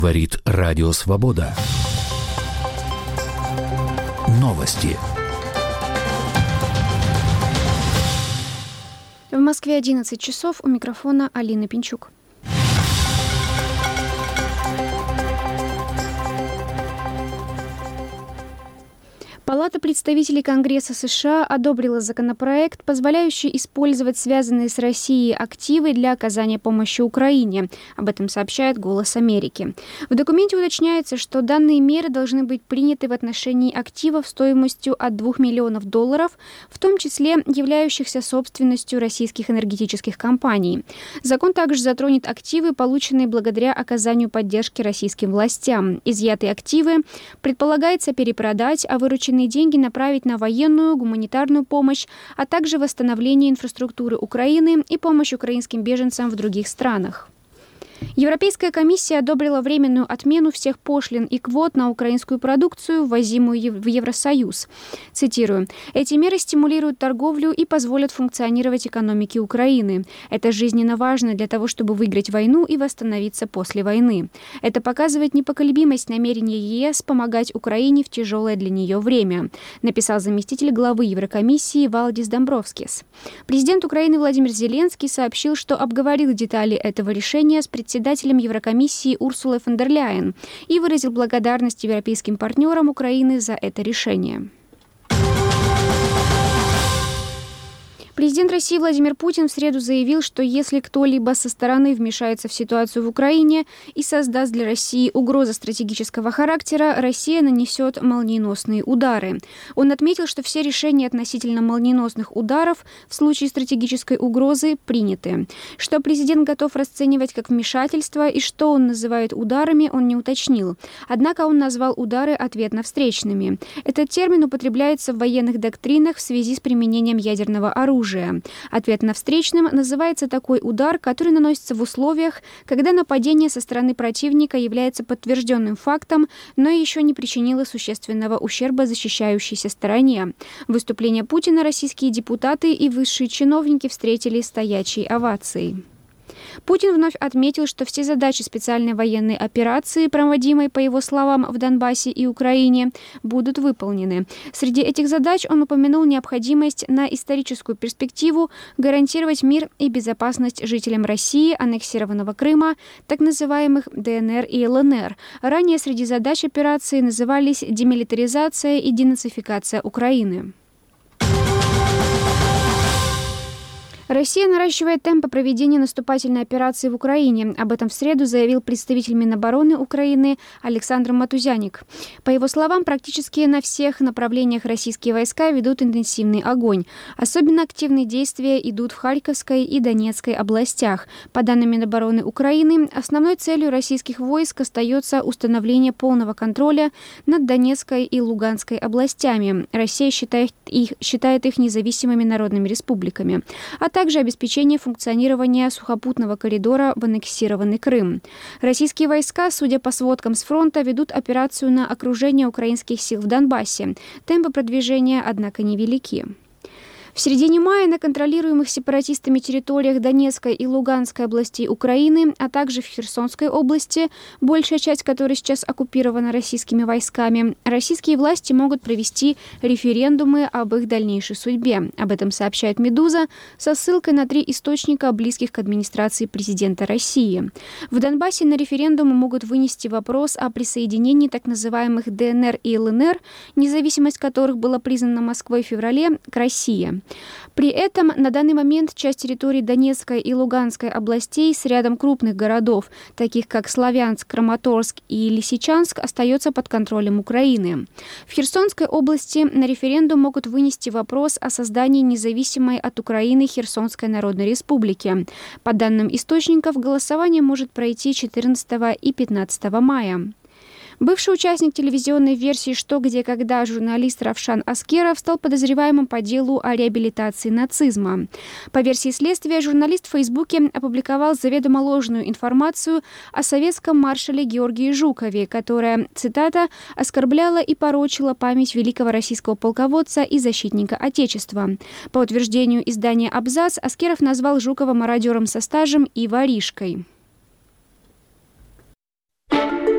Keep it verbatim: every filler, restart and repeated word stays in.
Говорит Радио Свобода. Новости. В Москве одиннадцать часов. У микрофона Алина Пинчук. Палата представителей Конгресса США одобрила законопроект, позволяющий использовать связанные с Россией активы для оказания помощи Украине. Об этом сообщает «Голос Америки». В документе уточняется, что данные меры должны быть приняты в отношении активов стоимостью от двух миллионов долларов, в том числе являющихся собственностью российских энергетических компаний. Закон также затронет активы, полученные благодаря оказанию поддержки российским властям. Изъятые активы предполагается перепродать, а вырученные деньги направить на военную, гуманитарную помощь, а также восстановление инфраструктуры Украины и помощь украинским беженцам в других странах. Европейская комиссия одобрила временную отмену всех пошлин и квот на украинскую продукцию, ввозимую в Евросоюз. Цитирую: «Эти меры стимулируют торговлю и позволят функционировать экономике Украины. Это жизненно важно для того, чтобы выиграть войну и восстановиться после войны. Это показывает непоколебимость намерения ЕС помогать Украине в тяжелое для нее время», написал заместитель главы Еврокомиссии Валдис Домбровскис. Президент Украины Владимир Зеленский сообщил, что обговорил детали этого решения с председателем председателем Еврокомиссии Урсулой фон дер Ляйен и выразил благодарность европейским партнерам Украины за это решение. Президент России Владимир Путин в среду заявил, что если кто-либо со стороны вмешается в ситуацию в Украине и создаст для России угрозу стратегического характера, Россия нанесет молниеносные удары. Он отметил, что все решения относительно молниеносных ударов в случае стратегической угрозы приняты. Что президент готов расценивать как вмешательство и что он называет ударами, он не уточнил. Однако он назвал удары ответно-встречными. Этот термин употребляется в военных доктринах в связи с применением ядерного оружия. Ответно-встречным называется такой удар, который наносится в условиях, когда нападение со стороны противника является подтвержденным фактом, но еще не причинило существенного ущерба защищающейся стороне. Выступление Путина российские депутаты и высшие чиновники встретили стоячей овацией. Путин вновь отметил, что все задачи специальной военной операции, проводимой, по его словам, в Донбассе и Украине, будут выполнены. Среди этих задач он упомянул необходимость на историческую перспективу гарантировать мир и безопасность жителям России, аннексированного Крыма, так называемых ДНР и ЛНР. Ранее среди задач операции назывались демилитаризация и денацификация Украины. Россия наращивает темпы проведения наступательной операции в Украине. Об этом в среду заявил представитель Минобороны Украины Александр Матузяник. По его словам, практически на всех направлениях российские войска ведут интенсивный огонь. Особенно активные действия идут в Харьковской и Донецкой областях. По данным Минобороны Украины, основной целью российских войск остается установление полного контроля над Донецкой и Луганской областями. Россия считает их, считает их независимыми народными республиками, а также также обеспечение функционирования сухопутного коридора в аннексированный Крым. Российские войска, судя по сводкам с фронта, ведут операцию на окружение украинских сил в Донбассе. Темпы продвижения, однако, невелики. В середине мая на контролируемых сепаратистами территориях Донецкой и Луганской областей Украины, а также в Херсонской области, большая часть которой сейчас оккупирована российскими войсками, российские власти могут провести референдумы об их дальнейшей судьбе. Об этом сообщает «Медуза» со ссылкой на три источника, близких к администрации президента России. В Донбассе на референдум могут вынести вопрос о присоединении так называемых ДНР и ЛНР, независимость которых была признана Москвой в феврале, к России. При этом на данный момент часть территорий Донецкой и Луганской областей с рядом крупных городов, таких как Славянск, Краматорск и Лисичанск, остается под контролем Украины. В Херсонской области на референдум могут вынести вопрос о создании независимой от Украины Херсонской Народной Республики. По данным источников, голосование может пройти четырнадцатого и пятнадцатого мая. Бывший участник телевизионной версии «Что, где, когда» журналист Равшан Аскеров стал подозреваемым по делу о реабилитации нацизма. По версии следствия, журналист в Фейсбуке опубликовал заведомо ложную информацию о советском маршале Георгии Жукове, которая, цитата, «оскорбляла и порочила память великого российского полководца и защитника Отечества». По утверждению издания «Абзац», Аскеров назвал Жукова мародером со стажем и воришкой.